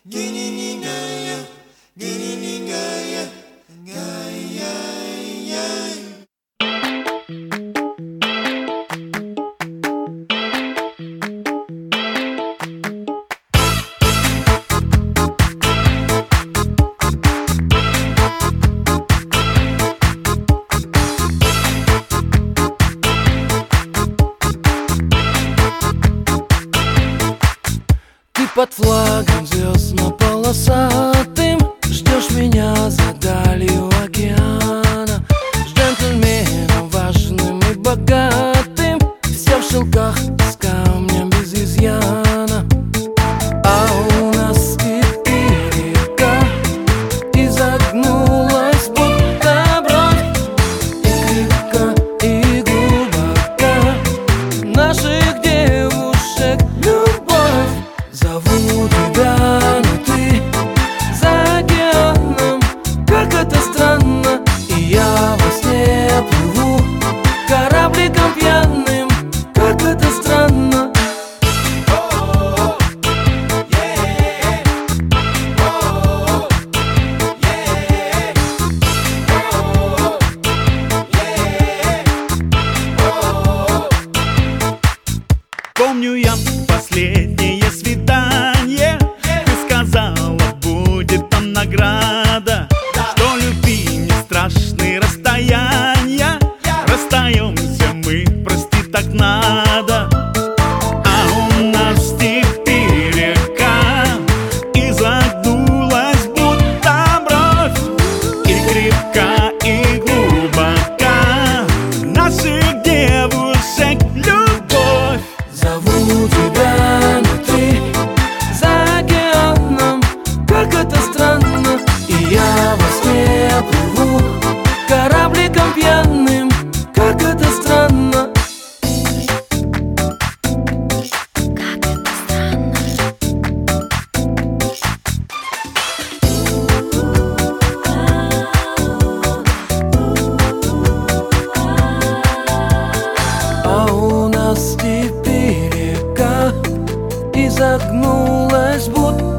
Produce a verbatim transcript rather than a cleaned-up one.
Гининигая, гининигая, гай-яй-яй. Под флагом звездно-полосатым ждешь меня за далью океана. С джентльменом важным и богатым, все в шелках, с камнем без изъяна. А у нас теперь река изогнулась, будто бровь, и крепка, и глубока наших девушек любовь. Зову тебя, но ты за океаном, как это странно. И я во сне плыву корабликом пьяным, как это странно. Помню я последнее свидание, ты сказала, будет там награда, что любви не страшны расстояния, расстаемся мы, прости, так надо. А у нас теперь река изогнулась, будто бровь, и крепка, и глубока наших девушек любовь. Зову тебя, но ты за океаном, как это странно. И я во сне плыву корабликом пьяным, как это странно. Как это странно. А у нас теперь река изогнулась, будто